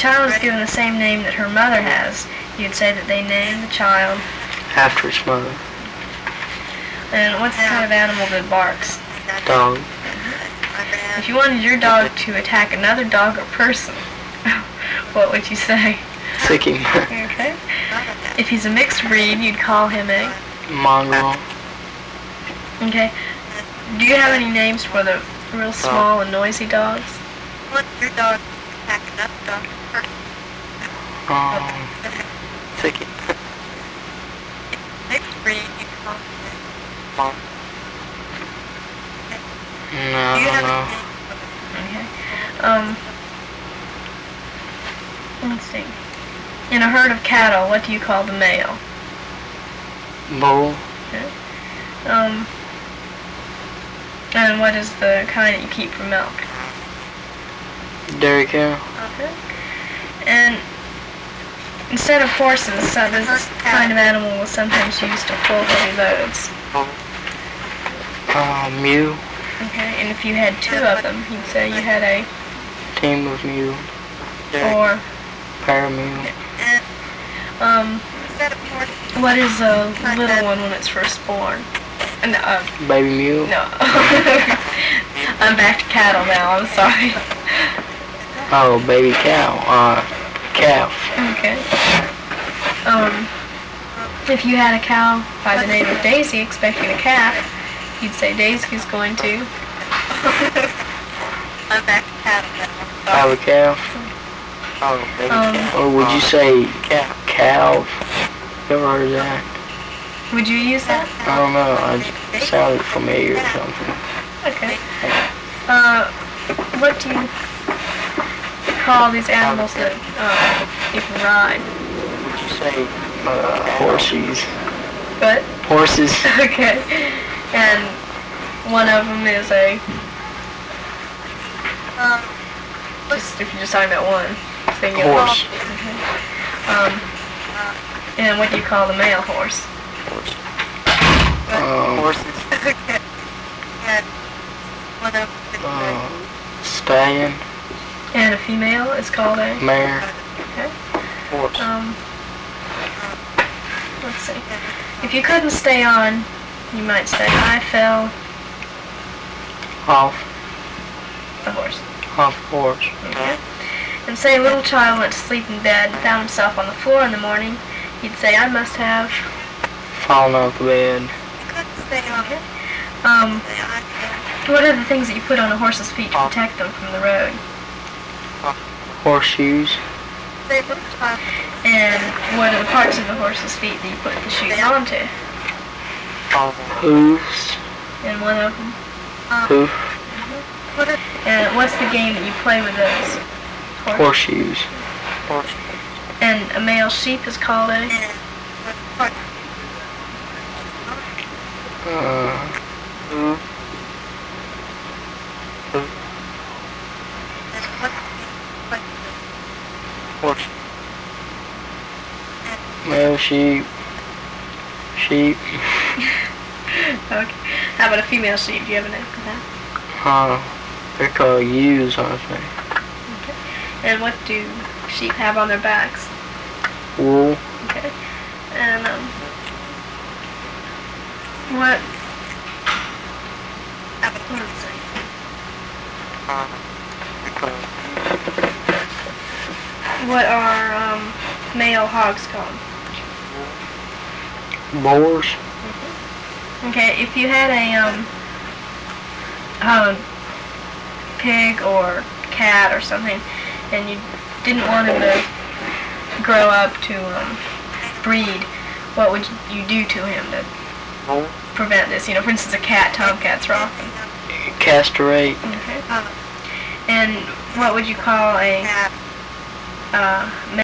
child is given the same name that her mother has, you'd say that they named the child after its mother. And what's the kind of animal that barks? Dog. If you wanted your dog to attack another dog or person, what would you say? Sick him. Okay. If he's a mixed breed, you'd call him a mongrel. Okay. Do you have any names for the real small and noisy dogs? What's your dog attack another dog or person? Sick him. Mixed breed, you call him Mom. No, I don't know. Okay. Let's see. In a herd of cattle, what do you call the male? Bull. Okay. And what is the kind that you keep for milk? Dairy cow. Okay. And instead of horses, this kind of animal was sometimes used to pull heavy loads. Mule. Okay, and if you had two of them, you'd say you had a team of mule. Or pair of mule. What is a little one when it's first born? Baby mule. No. I'm back to cattle now. I'm sorry. Oh, baby cow. Calf. Okay. If you had a cow by the name of Daisy expecting a calf, you'd say Daisy's going to. I'm back to cattle now. Have a calf. Oh, baby calf. Or would you say calf? You ever heard of that? Would you use that? I don't know. It sounded familiar or something. Okay. What do you call these animals that you can ride? Would you say horses? What? Horses. Okay. And one of them is a... just if you're just talking about one. Singular. Horse. Okay. And what do you call the male horse? Horses. And one of them stallion. And a female is called a... mare. Okay. Horse. Let's see. If you couldn't stay on, you might say, I fell Off. the horse. Off horse. Okay. And say a little child went to sleep in bed and found himself on the floor in the morning, you'd say, I must have... fallen off the bed. Okay. What are the things that you put on a horse's feet to protect them from the road? Horseshoes. And what are the parts of the horse's feet that you put the shoes onto? Hooves. And one of them? Hoof. And what's the game that you play with those? Horseshoes. And a male sheep is called a... Horse. Male sheep. Sheep. Okay. How about a female sheep? Do you have a name for that? They're called ewes, I think. Okay. And what do sheep have on their backs? Wool. Okay. And, what... let's see. What are, male hogs called? Boars. Okay, if you had a pig or cat or something, and you didn't want him to grow up to breed, what would you do to him to prevent this? You know, for instance, a cat, tomcats are often. Castrate. Okay. And what would you call a